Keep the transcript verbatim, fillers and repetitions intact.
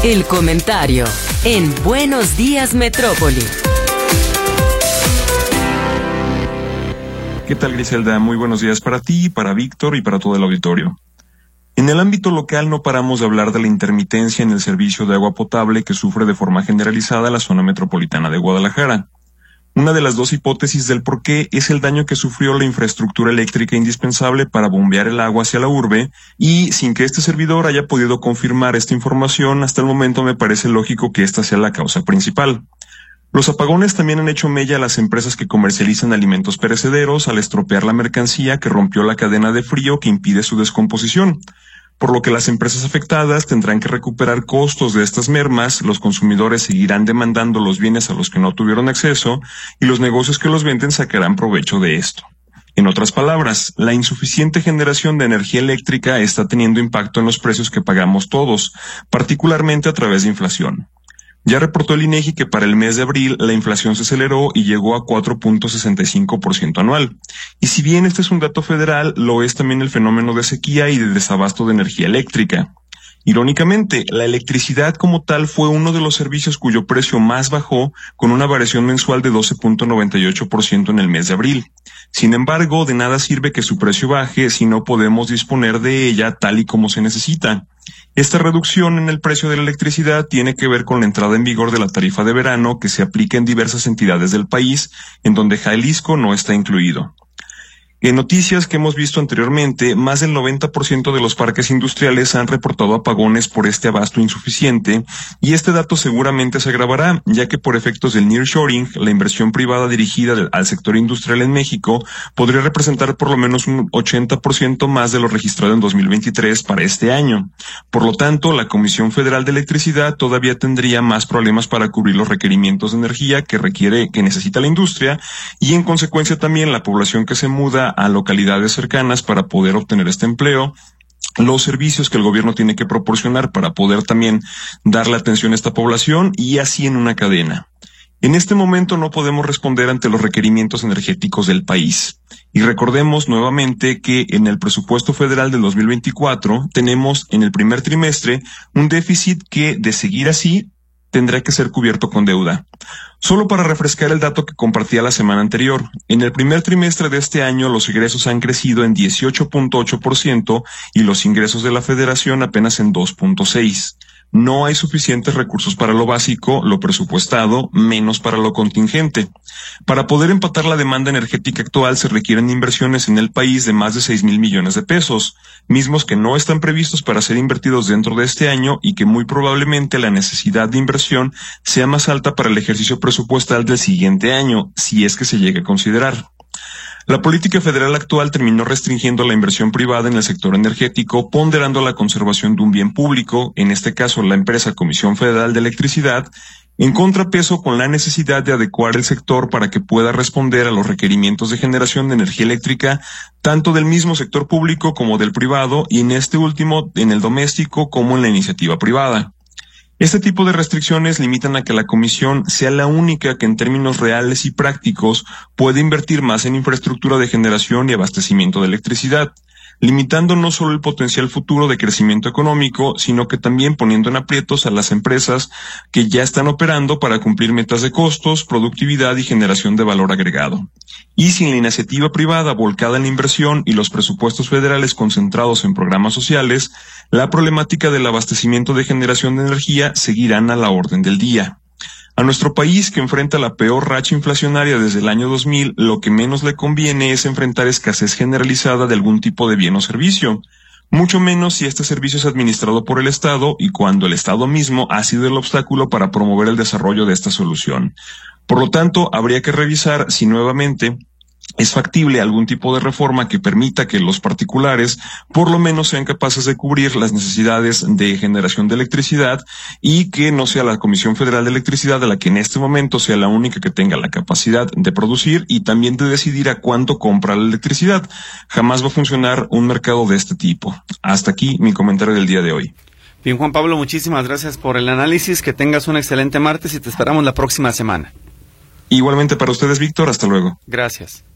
El comentario en Buenos Días Metrópoli. ¿Qué tal, Griselda? Muy buenos días para ti, para Víctor y para todo el auditorio. En el ámbito local no paramos de hablar de la intermitencia en el servicio de agua potable que sufre de forma generalizada la zona metropolitana de Guadalajara. Una de las dos hipótesis del por qué es el daño que sufrió la infraestructura eléctrica indispensable para bombear el agua hacia la urbe, y sin que este servidor haya podido confirmar esta información, hasta el momento me parece lógico que esta sea la causa principal. Los apagones también han hecho mella a las empresas que comercializan alimentos perecederos al estropear la mercancía que rompió la cadena de frío que impide su descomposición, por lo que las empresas afectadas tendrán que recuperar costos de estas mermas, los consumidores seguirán demandando los bienes a los que no tuvieron acceso y los negocios que los venden sacarán provecho de esto. En otras palabras, la insuficiente generación de energía eléctrica está teniendo impacto en los precios que pagamos todos, particularmente a través de inflación. Ya reportó el INEGI que para el mes de abril la inflación se aceleró y llegó a cuatro punto sesenta y cinco por ciento anual. Y si bien este es un dato federal, lo es también el fenómeno de sequía y de desabasto de energía eléctrica. Irónicamente, la electricidad como tal fue uno de los servicios cuyo precio más bajó, con una variación mensual de doce punto noventa y ocho por ciento en el mes de abril. Sin embargo, de nada sirve que su precio baje si no podemos disponer de ella tal y como se necesita. Esta reducción en el precio de la electricidad tiene que ver con la entrada en vigor de la tarifa de verano que se aplica en diversas entidades del país, en donde Jalisco no está incluido. En noticias que hemos visto anteriormente, más del noventa por ciento de los parques industriales han reportado apagones por este abasto insuficiente, y este dato seguramente se agravará, ya que por efectos del nearshoring, la inversión privada dirigida al sector industrial en México podría representar por lo menos un ochenta por ciento más de lo registrado en dos mil veintitrés para este año. Por lo tanto, la Comisión Federal de Electricidad todavía tendría más problemas para cubrir los requerimientos de energía que requiere, que necesita la industria, y en consecuencia también la población que se muda a localidades cercanas para poder obtener este empleo, los servicios que el gobierno tiene que proporcionar para poder también darle atención a esta población, y así en una cadena. En este momento no podemos responder ante los requerimientos energéticos del país. Y recordemos nuevamente que en el presupuesto federal del dos mil veinticuatro tenemos en el primer trimestre un déficit que, de seguir así, tendrá que ser cubierto con deuda. Solo para refrescar el dato que compartía la semana anterior, en el primer trimestre de este año los egresos han crecido en dieciocho punto ocho por ciento y los ingresos de la Federación apenas en dos punto seis por ciento. No hay suficientes recursos para lo básico, lo presupuestado, menos para lo contingente. Para poder empatar la demanda energética actual se requieren inversiones en el país de más de seis mil millones de pesos, mismos que no están previstos para ser invertidos dentro de este año y que muy probablemente la necesidad de inversión sea más alta para el ejercicio presupuestal del siguiente año, si es que se llegue a considerar. La política federal actual terminó restringiendo la inversión privada en el sector energético, ponderando la conservación de un bien público, en este caso la empresa Comisión Federal de Electricidad, en contrapeso con la necesidad de adecuar el sector para que pueda responder a los requerimientos de generación de energía eléctrica, tanto del mismo sector público como del privado, y en este último, en el doméstico como en la iniciativa privada. Este tipo de restricciones limitan a que la Comisión sea la única que en términos reales y prácticos puede invertir más en infraestructura de generación y abastecimiento de electricidad, limitando no solo el potencial futuro de crecimiento económico, sino que también poniendo en aprietos a las empresas que ya están operando para cumplir metas de costos, productividad y generación de valor agregado. Y sin la iniciativa privada volcada en la inversión y los presupuestos federales concentrados en programas sociales, la problemática del abastecimiento de generación de energía seguirán a la orden del día. A nuestro país, que enfrenta la peor racha inflacionaria desde el año dos mil, lo que menos le conviene es enfrentar escasez generalizada de algún tipo de bien o servicio, mucho menos si este servicio es administrado por el Estado y cuando el Estado mismo ha sido el obstáculo para promover el desarrollo de esta solución. Por lo tanto, habría que revisar si nuevamente es factible algún tipo de reforma que permita que los particulares por lo menos sean capaces de cubrir las necesidades de generación de electricidad y que no sea la Comisión Federal de Electricidad de la que en este momento sea la única que tenga la capacidad de producir y también de decidir a cuánto compra la electricidad. Jamás va a funcionar un mercado de este tipo. Hasta aquí mi comentario del día de hoy. Bien, Juan Pablo, muchísimas gracias por el análisis. Que tengas un excelente martes y te esperamos la próxima semana. Igualmente para ustedes, Víctor. Hasta luego. Gracias.